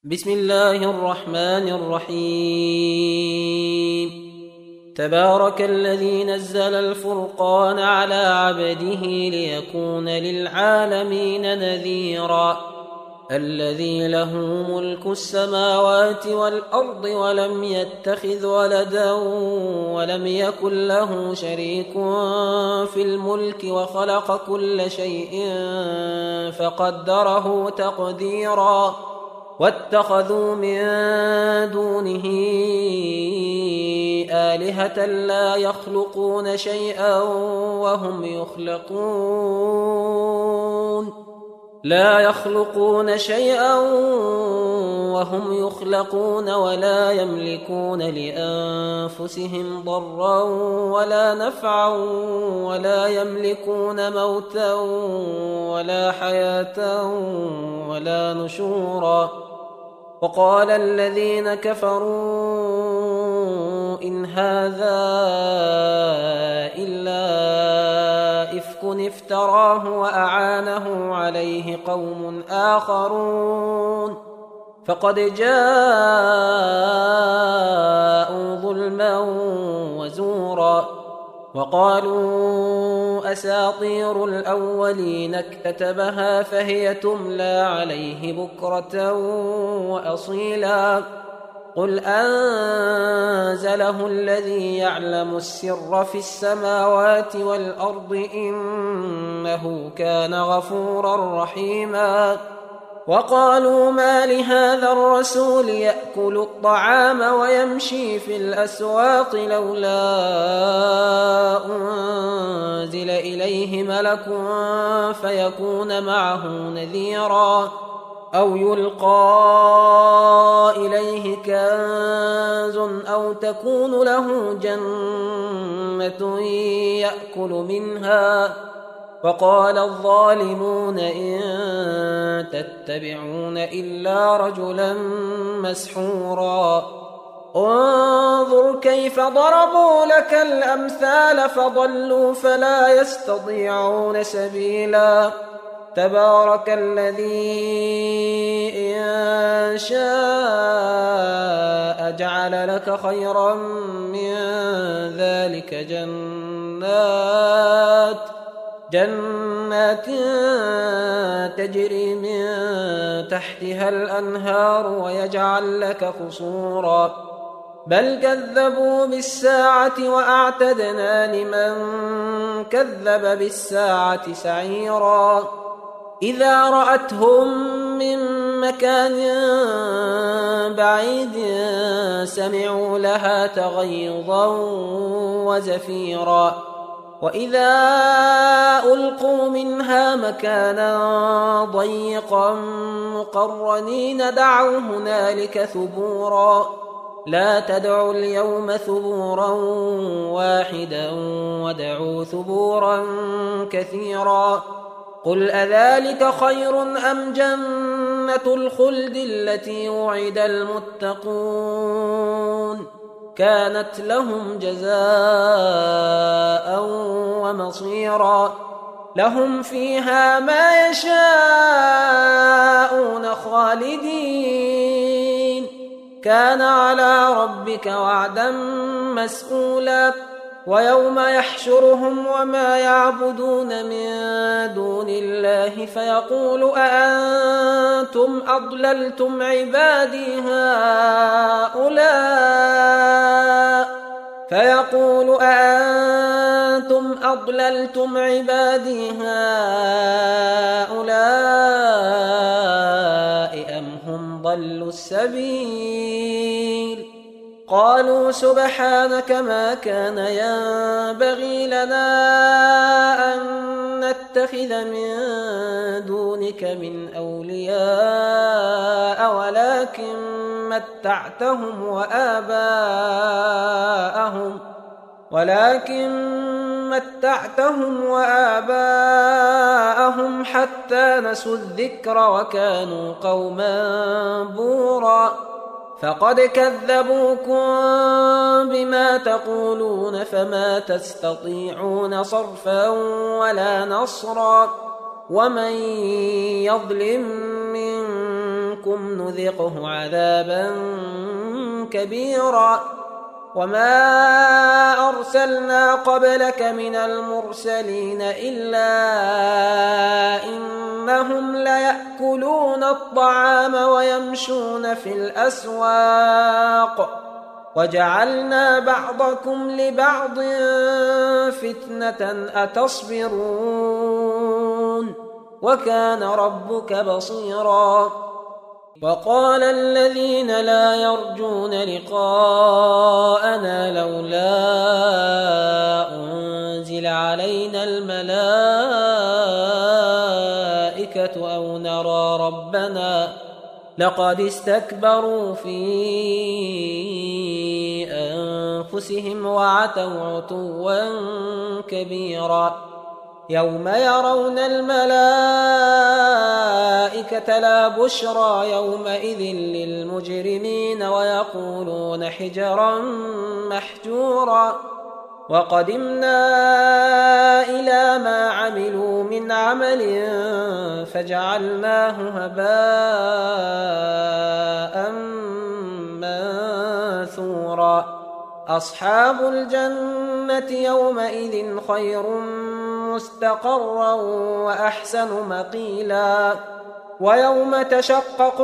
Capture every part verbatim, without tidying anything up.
بسم الله الرحمن الرحيم. تبارك الذي نزل الفرقان على عبده ليكون للعالمين نذيرا. الذي له ملك السماوات والأرض ولم يتخذ ولدا ولم يكن له شريك في الملك وخلق كل شيء فقدره تقديرا. واتخذوا من دونه آلهة لا يخلقون شيئا وهم يخلقون لا يخلقون شيئا وهم يخلقون ولا يملكون لأنفسهم ضرا ولا نفعا ولا يملكون موتا ولا حياة ولا نشورا. وقال الذين كفروا إن هذا إلا إفك افتراه وأعانه عليه قوم آخرون فقد جاءوا ظلما وزورا. وقالوا أساطير الأولين اكتتبها فهي تملى عليه بكرة وأصيلا. قل أنزله الذي يعلم السر في السماوات والأرض إنه كان غفورا رحيما. وقالوا ما لهذا الرسول يأكل الطعام ويمشي في الأسواق لولا أنزل إليه ملك فيكون معه نذيرا أو يلقى إليه كنز أو تكون له جنة يأكل منها. وقال الظالمون إن تتبعون إلا رجلا مسحورا. انظر كيف ضربوا لك الأمثال فضلوا فلا يستطيعون سبيلا. تبارك الذي إن شاء جعل لك خيرا من ذلك جنات جنات تجري من تحتها الأنهار ويجعل لك قصورا. بل كذبوا بالساعة وأعتدنا لمن كذب بالساعة سعيرا. إذا رأتهم من مكان بعيد سمعوا لها تغيظا وزفيرا. وإذا ألقوا منها مكانا ضيقا مقرنين دعوا هنالك ثبورا. لا تدعوا اليوم ثبورا واحدا وادعوا ثبورا كثيرا. قل أذلك خير أم جنة الخلد التي وعد المتقون كانت لهم جزاء ومصيرا. لهم فيها ما يشاءون خالدين كان على ربك وعدا مسئولا. ويوم يحشرهم وما يعبدون من دون الله فيقول أأنتم أضللتم عبادي هؤلاء فيقول أأنتم أضللتم عبادي هؤلاء أم هم ضلوا السبيل. قالوا سبحانك ما كان ينبغي لنا أن نتخذ من دونك من أولياء ولكن متعتهم وآباءهم ولكن متعتهم وآباءهم حتى نسوا الذكر وكانوا قوما بورا. فقد كذبوكم بما تقولون فما تستطيعون صرفا ولا نصرا. ومن يظلم منكم منكم نذقه عذابا كبيرا وما أرسلنا قبلك من المرسلين إلا إنهم ليأكلون الطعام ويمشون في الأسواق وجعلنا بعضكم لبعض فتنة أتصبرون وكان ربك بصيرا وقال الذين لا يرجون لقاءنا لولا أنزل علينا الملائكة أو نرى ربنا لقد استكبروا في أنفسهم وعتوا عتوا كبيرا يوم يرون الملائكة لا بشرى يومئذ للمجرمين ويقولون حجرا محجورا وقدمنا إلى ما عملوا من عمل فجعلناه هباء منثورا أصحاب الجنة يومئذ خير مستقرا وأحسن مقيلا ويوم تشقق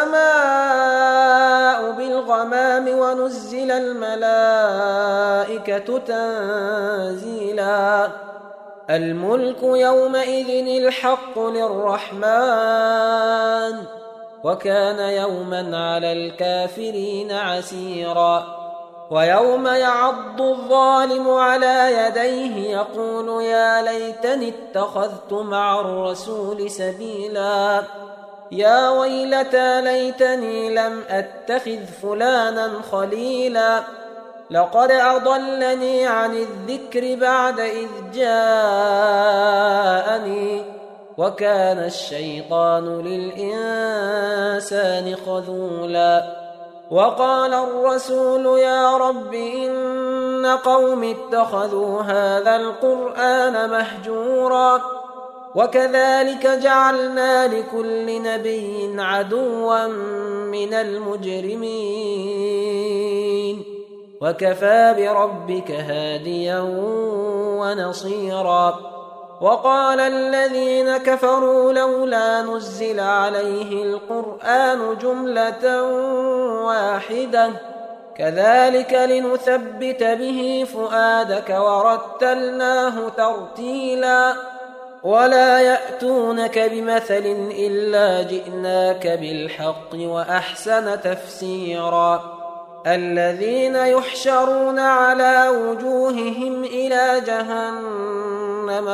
السماء بالغمام ونزل الملائكة تنزيلا الملك يومئذ الحق للرحمن وكان يوما على الكافرين عسيرا ويوم يعض الظالم على يديه يقول يا ليتني اتخذت مع الرسول سبيلا يا ويلتى ليتني لم أتخذ فلانا خليلا لقد أضلني عن الذكر بعد إذ جاءني وكان الشيطان للإنسان خذولا وقال الرسول يا رب إن قوم اتخذوا هذا القرآن مهجورا وكذلك جعلنا لكل نبي عدوا من المجرمين وكفى بربك هاديا ونصيرا وقال الذين كفروا لولا نزل عليه القرآن جملة واحدة كذلك لنثبت به فؤادك ورتلناه ترتيلا ولا يأتونك بمثل إلا جئناك بالحق وأحسن تفسيرا الذين يحشرون على وجوههم إلى جهنم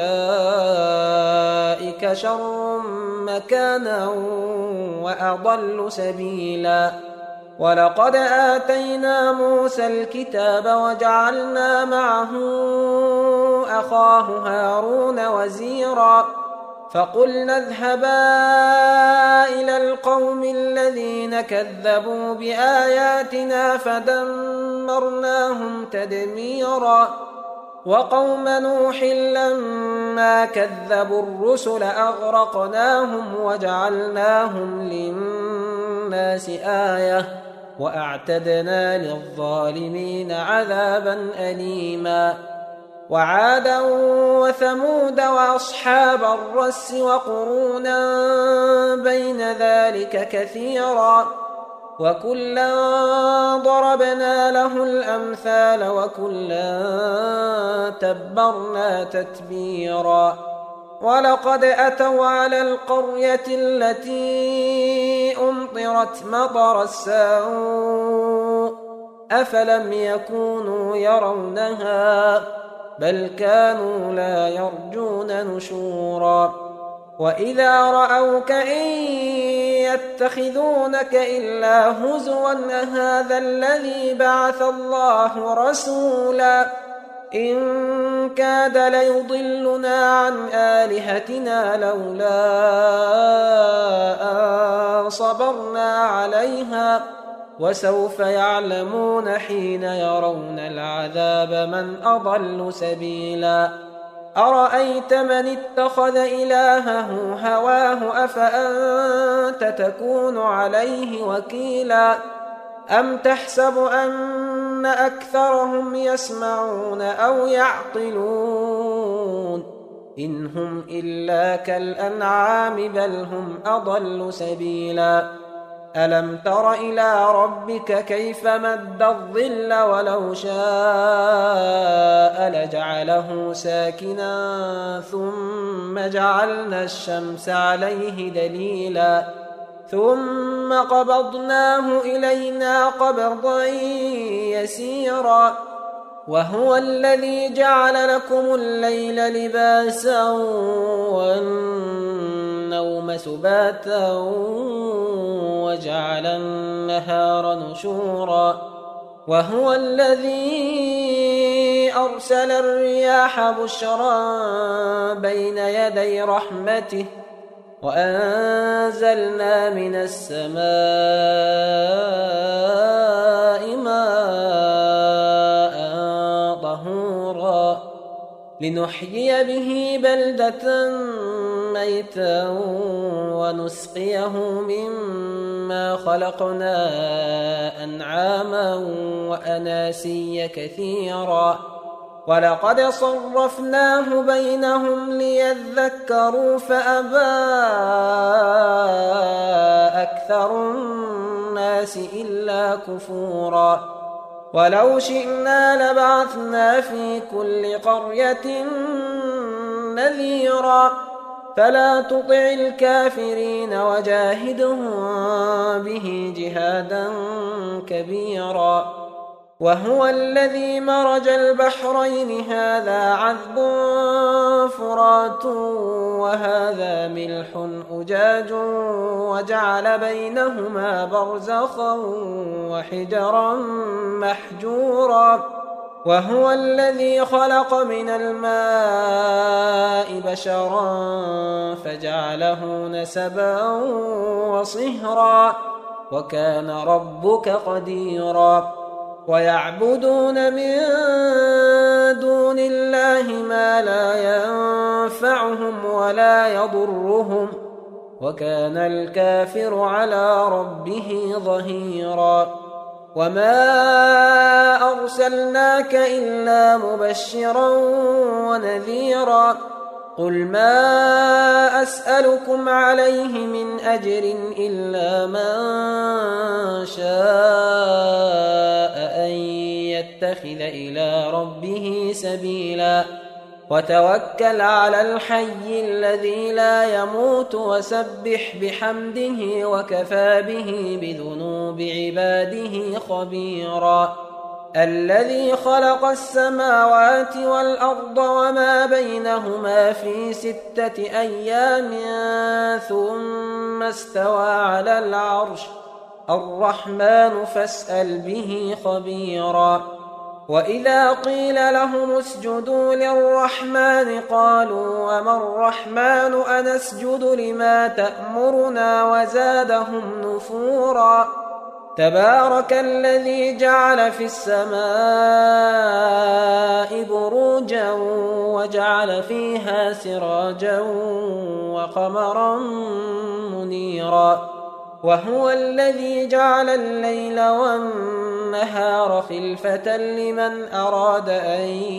أولئك شر مكانا وأضل سبيلا ولقد آتينا موسى الكتاب وجعلنا معه أخاه هارون وزيرا فقلنا اذهبا إلى القوم الذين كذبوا بآياتنا فدمرناهم تدميرا وقوم نوح لما كذبوا الرسل أغرقناهم وجعلناهم للناس آية وأعتدنا للظالمين عذابا أليما وعادا وثمود وأصحاب الرس وقرونا بين ذلك كثيرا وكلا ضربنا له الأمثال وكلا تبرنا تتبيرا ولقد أتوا على القرية التي أمطرت مطر السوء أفلم يكونوا يرونها بل كانوا لا يرجون نشورا وإذا رأوك إن يتخذونك إلا هزوا أهذا الذي بعث الله رسولا إن كاد ليضلنا عن آلهتنا لولا أن صبرنا عليها وسوف يعلمون حين يرون العذاب من أضل سبيلا أرأيت من اتخذ إلهه هواه أفأنت تكون عليه وكيلا أم تحسب أن أكثرهم يسمعون أو يعقلون إن هم إلا كالأنعام بل هم أضل سبيلا ألم تر إلى ربك كيف مد الظل ولو شاء لجعله ساكنا ثم جعلنا الشمس عليه دليلا ثم قبضناه إلينا قبضا يسيرا وهو الذي جعل لكم الليل لباسا والنوم سباتا وجعل النهار نشورا وهو الذي أرسل الرياح بشرا بين يدي رحمته وأنزلنا من السماء ماء طهورا لنحيي به بلدة ميتا ونسقيه مما خلقنا أنعاما وأناسيا كثيرا ولقد صرفناه بينهم ليذكروا فأبى أكثر الناس إلا كفورا ولو شئنا لبعثنا في كل قرية نذيرا فلا تطع الكافرين وجاهدهم به جهادا كبيرا وهو الذي مرج البحرين هذا عذب فرات وهذا ملح أجاج وجعل بينهما برزخا وحجرا محجورا وهو الذي خلق من الماء بشرا فجعله نسبا وصهرا وكان ربك قديرا ويعبدون من دون الله ما لا ينفعهم ولا يضرهم وكان الكافر على ربه ظهيرا وما أرسلناك إلا مبشرا ونذيرا قل ما أسألكم عليه من أجر إلا من شاء أن يتخذ إلى ربه سبيلا وتوكل على الحي الذي لا يموت وسبح بحمده وكفى به بذنوب عباده خبيرا الذي خلق السماوات والأرض وما بينهما في ستة أيام ثم استوى على العرش الرحمن فاسأل به خبيرا وإذا قيل لهم اسجدوا للرحمن قالوا وما الرحمن أنسجد لما تأمرنا وزادهم نفورا تبارك الذي جعل في السماء بروجا وجعل فيها سراجا وقمرا منيرا وهو الذي جعل الليل والنهار خلفة لمن أراد أن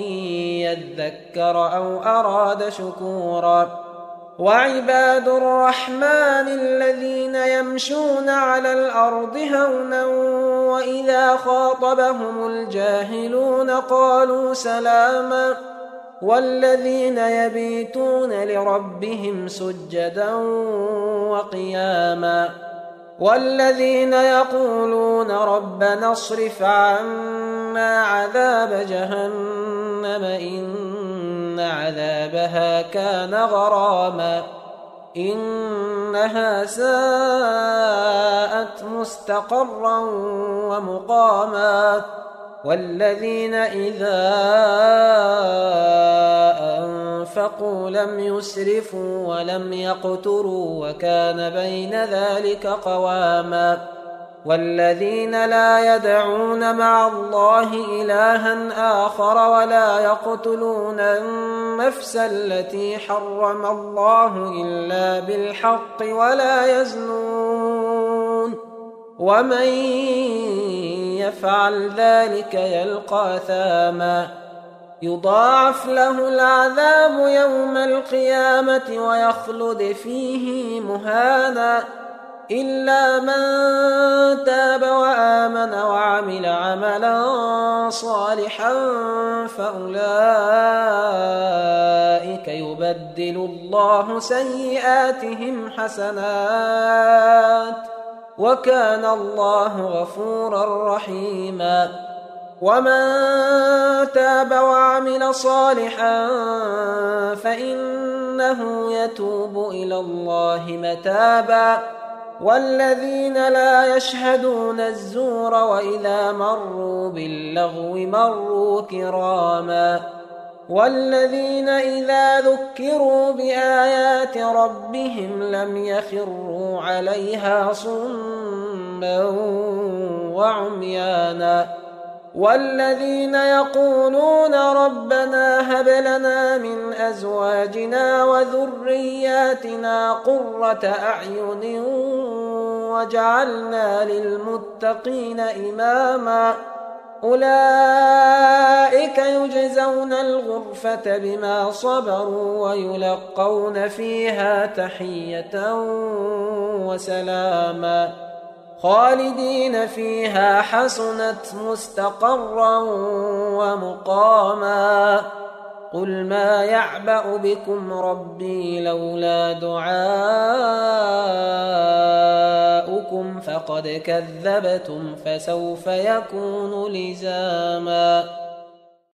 يذكر أو أراد شكورا وعباد الرحمن الذين يمشون على الأرض هونا وإذا خاطبهم الجاهلون قالوا سلاما والذين يبيتون لربهم سجدا وقياما والذين يقولون ربنا اصرف عنا عذاب جهنم إن عذابها كان غراما إنها ساءت مستقرا ومقاما والذين إذا أنفقوا لم يسرفوا ولم يقتروا وكان بين ذلك قواما والذين لا يدعون مع الله إلها آخر ولا يقتلون النفس التي حرم الله إلا بالحق ولا يزنون ومن يفعل ذلك يلقى أثاما يضاعف له العذاب يوم القيامة ويخلد فيه مهانا إلا من تاب وآمن وعمل عملا صالحا فأولئك يبدل الله سيئاتهم حسنات وكان الله غفورا رحيما ومن تاب وعمل صالحا فإنه يتوب إلى الله متابا والذين لا يشهدون الزور وإذا مروا باللغو مروا كراما والذين إذا ذكروا بآيات ربهم لم يخروا عليها صما وعميانا والذين يقولون ربنا هب لنا من أزواجنا وذرياتنا قرة أعين وجعلنا للمتقين إماما أولئك يجزون الغرفة بما صبروا ويلقون فيها تحية وسلاما خالدين فيها حسنت مستقرا ومقاما قل ما يعبأ بكم ربي لولا دعاؤكم فقد كذبتم فسوف يكون لزاما